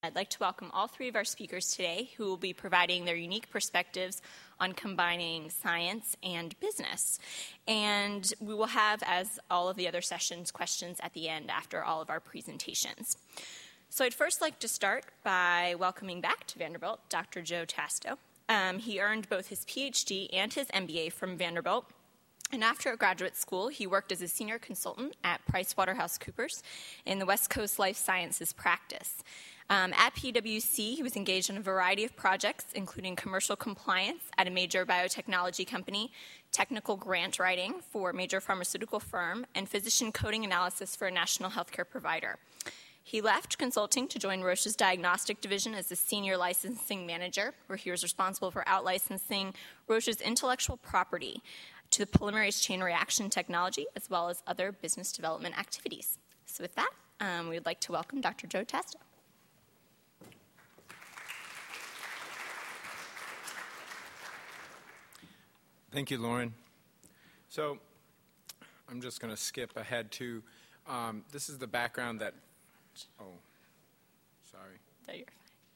I'd like to welcome all three of our speakers today who will be providing their unique perspectives on combining science and business. And we will have, as all of the other sessions, questions at the end after all of our presentations. So I'd first like to start by welcoming back to Vanderbilt Dr. Joe Tasto. He earned both his PhD and his MBA from Vanderbilt. And after graduate school, he worked as a senior consultant at PricewaterhouseCoopers in the West Coast Life Sciences practice. At PwC, he was engaged in a variety of projects, including commercial compliance at a major biotechnology company, technical grant writing for a major pharmaceutical firm, and physician coding analysis for a national healthcare provider. He left consulting to join Roche's diagnostic division as the senior licensing manager, where he was responsible for out-licensing Roche's intellectual property to the polymerase chain reaction technology, as well as other business development activities. So with that, we would like to welcome Dr. Joe Tasto. Thank you, Lauren. So I'm just going to skip ahead to, this is the background that, sorry. No, you're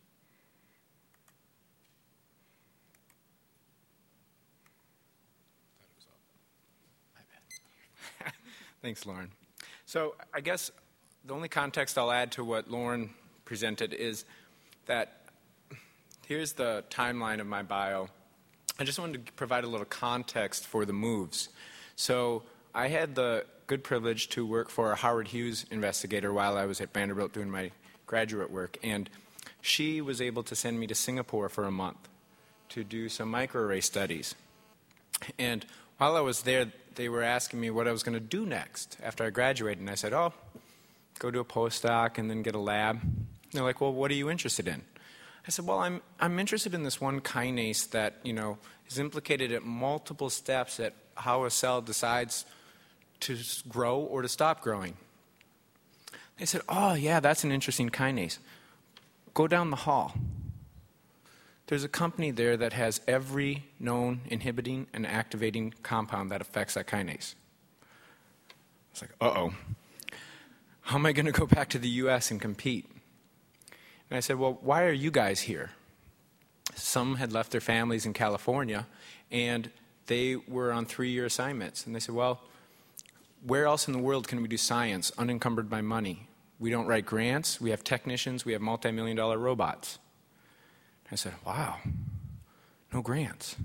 fine. My bad. Thanks, Lauren. So I guess the only context I'll add to what Lauren presented is that here's the timeline of my bio. I just wanted to provide a little context for the moves. So I had the good privilege to work for a Howard Hughes investigator while I was at Vanderbilt doing my graduate work, and she was able to send me to Singapore for a month to do some microarray studies. And while I was there, they were asking me what I was going to do next after I graduated, and I said, go do a postdoc and then get a lab. And they're like, well, what are you interested in? I said, well, I'm interested in this one kinase that, is implicated at multiple steps at how a cell decides to grow or to stop growing. They said, oh, yeah, that's an interesting kinase. Go down the hall. There's a company there that has every known inhibiting and activating compound that affects that kinase. I was like, uh-oh. How am I going to go back to the U.S. and compete? And I said, well, why are you guys here? Some had left their families in California, and they were on 3-year assignments. And they said, well, where else in the world can we do science unencumbered by money? We don't write grants. We have technicians. We have multi-million-dollar robots. I said, wow, no grants.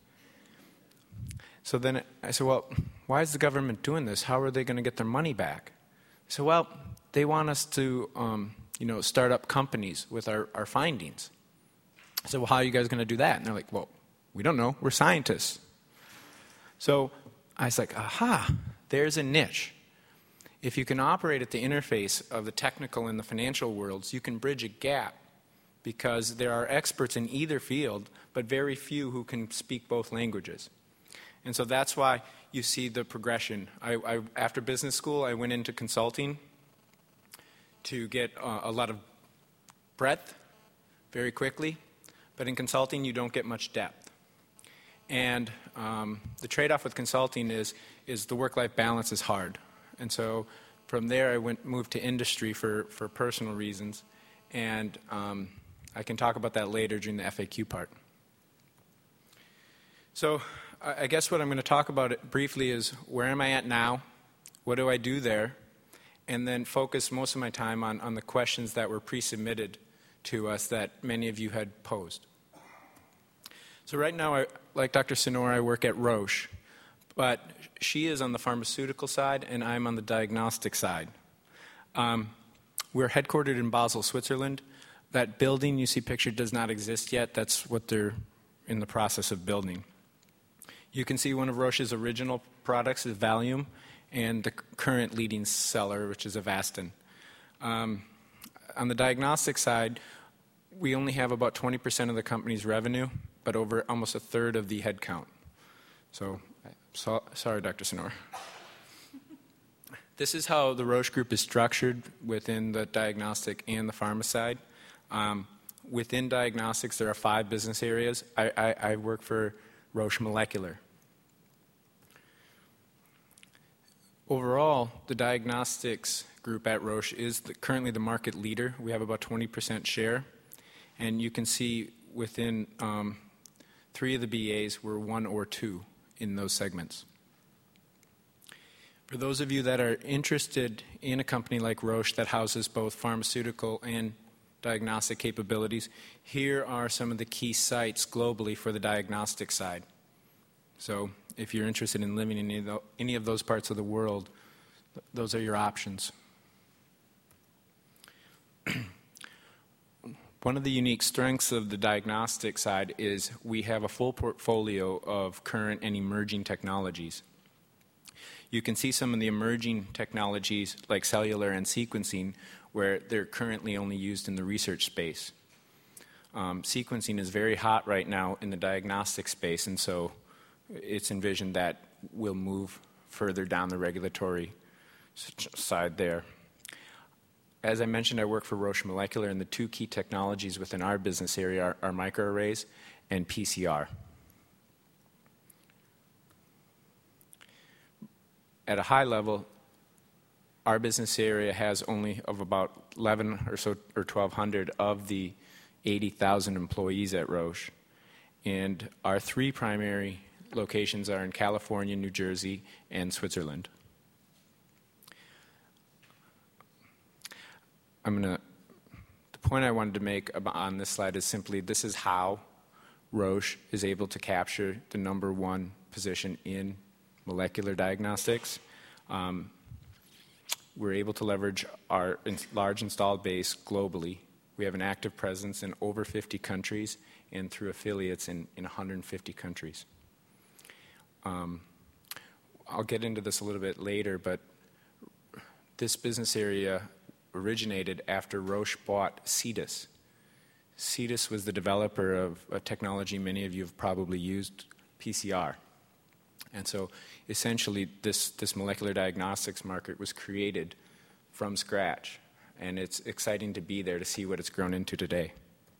So then I said, well, why is the government doing this? How are they going to get their money back? I said, well, they want us to start up companies with our findings. I said, well, how are you guys going to do that? And they're like, well, we don't know. We're scientists. So I was like, aha, there's a niche. If you can operate at the interface of the technical and the financial worlds, you can bridge a gap because there are experts in either field, but very few who can speak both languages. And so that's why you see the progression. After business school, I went into consulting to get a lot of breadth very quickly. But in consulting, you don't get much depth. And the trade-off with consulting is the work-life balance is hard. And so from there, I moved to industry for personal reasons. And I can talk about that later during the FAQ part. So I guess what I'm going to talk about briefly is where am I at now? What do I do there? And then focus most of my time on the questions that were pre-submitted to us that many of you had posed. So right now, like Dr. Sonora, I work at Roche, but she is on the pharmaceutical side and I'm on the diagnostic side. We're headquartered in Basel, Switzerland. That building you see pictured does not exist yet. That's what they're in the process of building. You can see one of Roche's original products is Valium, and the current leading seller, which is Avastin. On the diagnostic side, we only have about 20% of the company's revenue, but over almost a third of the headcount. So sorry, Dr. Sonora. This is how the Roche Group is structured within the diagnostic and the pharma side. Within diagnostics, there are 5 business areas. I work for Roche Molecular. Overall, the diagnostics group at Roche is currently the market leader. We have about 20% share. And you can see within 3 of the BAs, we're 1 or 2 in those segments. For those of you that are interested in a company like Roche that houses both pharmaceutical and diagnostic capabilities, here are some of the key sites globally for the diagnostic side. So if you're interested in living in any of those parts of the world, those are your options. One of the unique strengths of the diagnostic side is we have a full portfolio of current and emerging technologies. You can see some of the emerging technologies like cellular and sequencing where they're currently only used in the research space. Sequencing is very hot right now in the diagnostic space, and so it's envisioned that we'll move further down the regulatory side there. As I mentioned, I work for Roche Molecular, and the 2 key technologies within our business area are microarrays and PCR. At a high level, our business area has only of about 11 or so or 1,200 of the 80,000 employees at Roche. And our 3 primary locations are in California, New Jersey, and Switzerland. The point I wanted to make on this slide is simply this is how Roche is able to capture the number 1 position in molecular diagnostics. We're able to leverage our large installed base globally. We have an active presence in over 50 countries and through affiliates in 150 countries. I'll get into this a little bit later, but this business area originated after Roche bought Cetus. Cetus was the developer of a technology many of you have probably used, PCR. And so essentially this molecular diagnostics market was created from scratch, and it's exciting to be there to see what it's grown into today.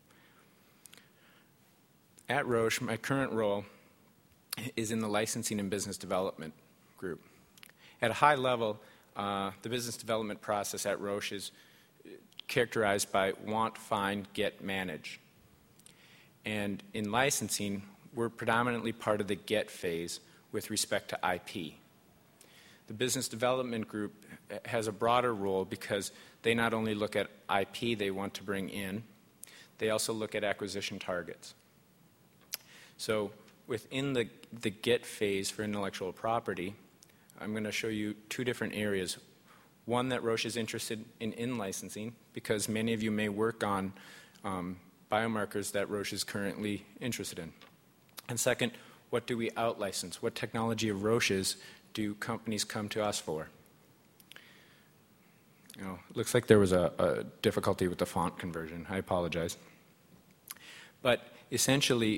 At Roche, my current role is in the licensing and business development group. At a high level, the business development process at Roche is characterized by want, find, get, manage. And in licensing, we're predominantly part of the get phase with respect to IP. The business development group has a broader role because they not only look at IP they want to bring in, they also look at acquisition targets. So within the get phase for intellectual property, I'm going to show you 2 different areas. One that Roche is interested in licensing, because many of you may work on biomarkers that Roche is currently interested in. And second, what do we out-license? What technology of Roche's do companies come to us for? It looks like there was a difficulty with the font conversion. I apologize. But essentially,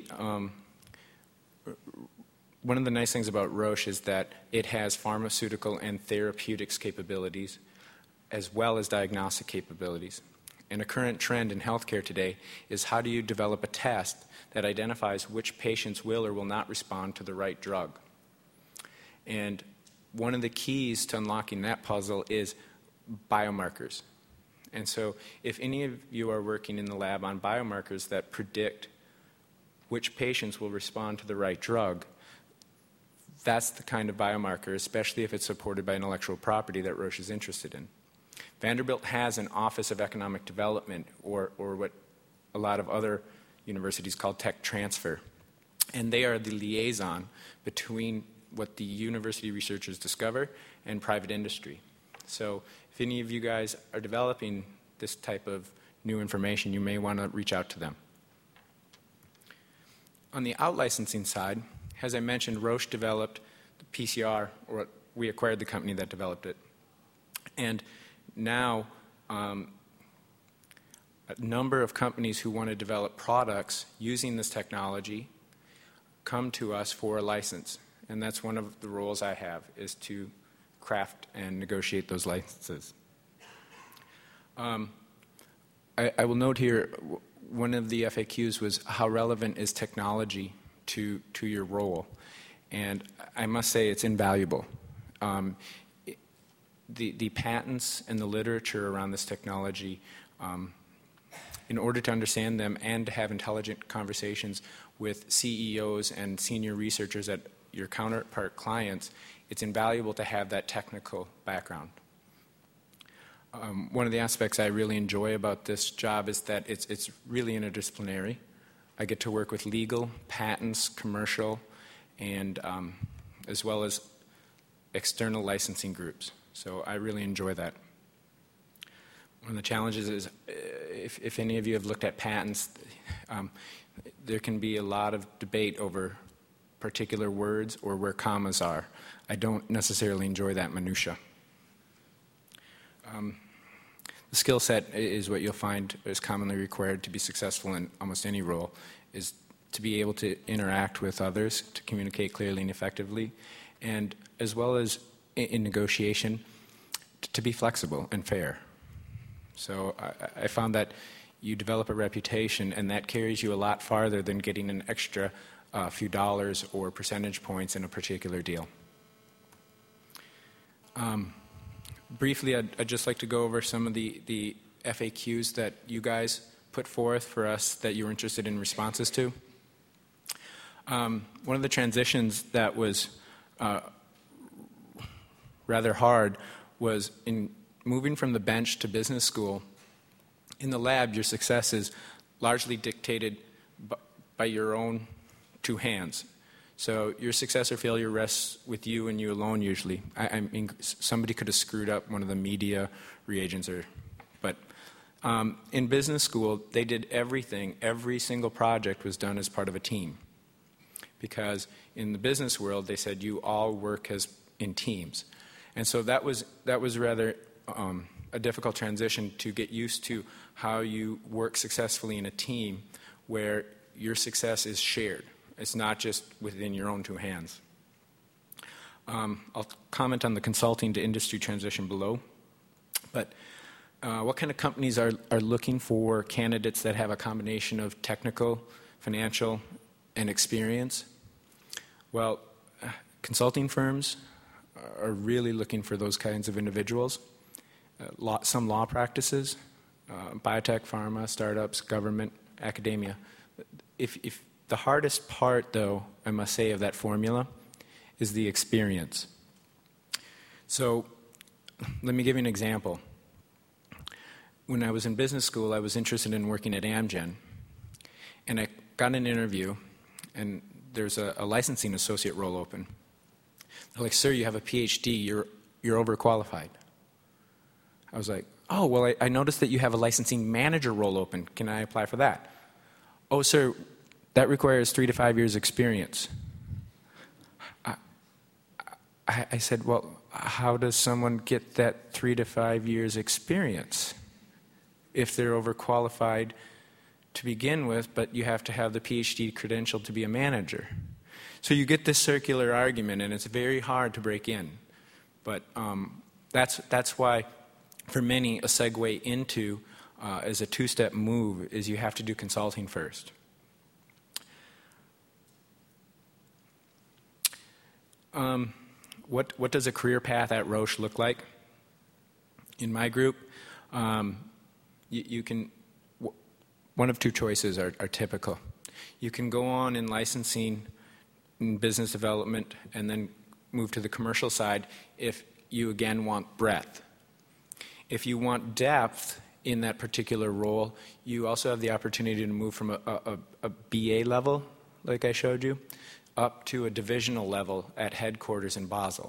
one of the nice things about Roche is that it has pharmaceutical and therapeutics capabilities as well as diagnostic capabilities. And a current trend in healthcare today is how do you develop a test that identifies which patients will or will not respond to the right drug. And one of the keys to unlocking that puzzle is biomarkers. And so if any of you are working in the lab on biomarkers that predict which patients will respond to the right drug, that's the kind of biomarker, especially if it's supported by intellectual property, that Roche is interested in. Vanderbilt has an Office of Economic Development, or what a lot of other universities call tech transfer. And they are the liaison between what the university researchers discover and private industry. So if any of you guys are developing this type of new information, you may want to reach out to them. On the out-licensing side, as I mentioned, Roche developed the PCR, or we acquired the company that developed it. And now a number of companies who want to develop products using this technology come to us for a license. And that's one of the roles I have, is to craft and negotiate those licenses. I will note here, one of the FAQs was how relevant is technology to your role. And I must say it's invaluable. the patents and the literature around this technology, in order to understand them and to have intelligent conversations with CEOs and senior researchers at your counterpart clients, it's invaluable to have that technical background. One of the aspects I really enjoy about this job is that it's really interdisciplinary. I get to work with legal, patents, commercial, and as well as external licensing groups. So I really enjoy that. One of the challenges is, if any of you have looked at patents, there can be a lot of debate over particular words or where commas are. I don't necessarily enjoy that minutia. The skill set is what you'll find is commonly required to be successful in almost any role, is to be able to interact with others, to communicate clearly and effectively, and as well as in negotiation, to be flexible and fair. So I found that you develop a reputation, and that carries you a lot farther than getting an extra few dollars or percentage points in a particular deal. Briefly, I'd just like to go over some of the FAQs that you guys put forth for us that you were interested in responses to. One of the transitions that was rather hard was in moving from the bench to business school. In the lab, your success is largely dictated by your own two hands. So your success or failure rests with you and you alone usually. I mean, somebody could have screwed up one of the media reagents, but in business school, they did everything. Every single project was done as part of a team. Because in the business world, they said you all work as in teams. And so that was rather a difficult transition to get used to how you work successfully in a team where your success is shared. It's not just within your own two hands. I'll comment on the consulting to industry transition below. But what kind of companies are looking for candidates that have a combination of technical, financial, and experience? Well, consulting firms are really looking for those kinds of individuals. Some law practices, biotech, pharma, startups, government, academia. If the hardest part, though, I must say, of that formula is the experience. So let me give you an example. When I was in business school, I was interested in working at Amgen. And I got an interview, and there's a licensing associate role open. They're like, "Sir, you have a PhD. You're overqualified." I was like, "Oh, well, I noticed that you have a licensing manager role open. Can I apply for that?" "Oh, sir, that requires 3 to 5 years experience." I said, "Well, how does someone get that 3 to 5 years experience if they're overqualified to begin with, but you have to have the PhD credential to be a manager?" So you get this circular argument, and it's very hard to break in. But that's why, for many, a segue into as a two-step move is you have to do consulting first. What does a career path at Roche look like? In my group, you can. One of two choices are typical. You can go on in licensing, in business development, and then move to the commercial side if you again want breadth. If you want depth in that particular role, you also have the opportunity to move from a BA level, like I showed you, up to a divisional level at headquarters in Basel.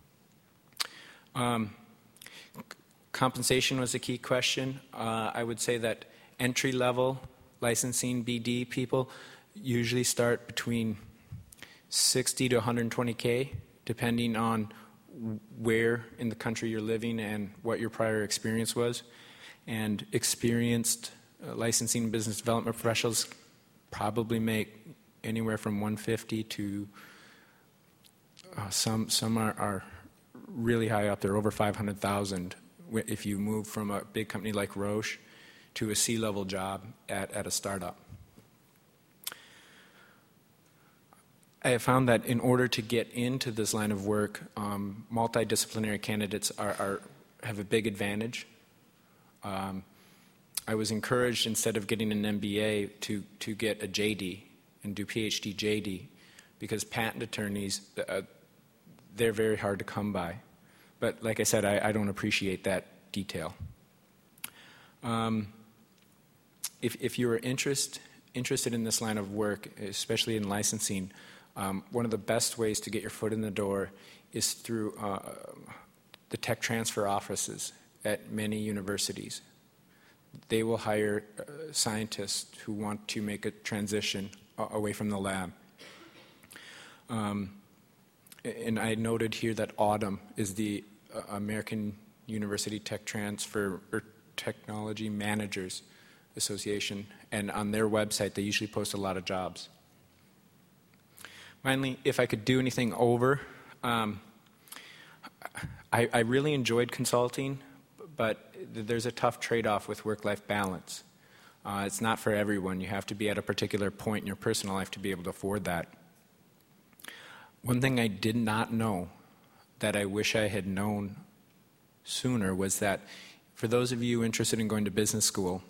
Compensation was a key question. I would say that entry-level licensing BD people usually start between 60 to 120K, depending on where in the country you're living and what your prior experience was. And experienced licensing business development professionals probably make anywhere from 150 to some are really high up there, over 500,000 if you move from a big company like Roche to a C-level job at a startup. I have found that in order to get into this line of work, multidisciplinary candidates have a big advantage. I was encouraged, instead of getting an MBA, to get a JD and do PhD JD, because patent attorneys, they're very hard to come by. But like I said, I don't appreciate that detail. If you are interested in this line of work, especially in licensing, one of the best ways to get your foot in the door is through the tech transfer offices at many universities. They will hire scientists who want to make a transition away from the lab. And I noted here that AUTM is the American University Tech Transfer or Technology Managers Association, and on their website they usually post a lot of jobs. Finally, if I could do anything over, I really enjoyed consulting, but there's a tough trade-off with work-life balance. It's not for everyone. You have to be at a particular point in your personal life to be able to afford that. One thing I did not know that I wish I had known sooner was that for those of you interested in going to business school,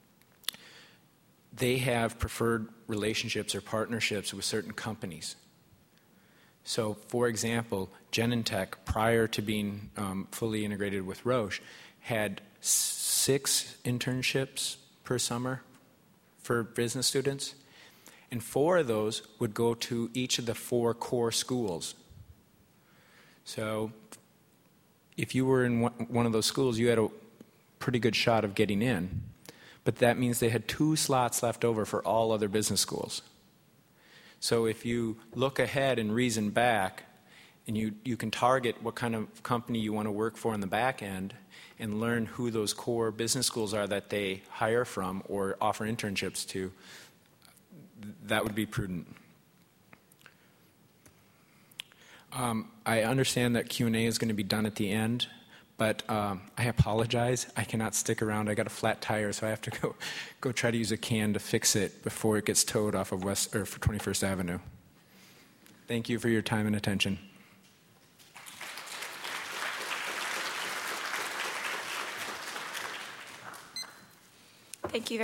they have preferred relationships or partnerships with certain companies. So, for example, Genentech, prior to being fully integrated with Roche, had 6 internships per summer for business students, and 4 of those would go to each of the 4 core schools. So if you were in one of those schools, you had a pretty good shot of getting in, but that means they had 2 slots left over for all other business schools. So if you look ahead and reason back, and you can target what kind of company you want to work for in the back end and learn who those core business schools are that they hire from or offer internships to, that would be prudent. I understand that Q&A is going to be done at the end, but I apologize. I cannot stick around. I got a flat tire, so I have to go try to use a can to fix it before it gets towed off of 21st Avenue. Thank you for your time and attention. Thank you very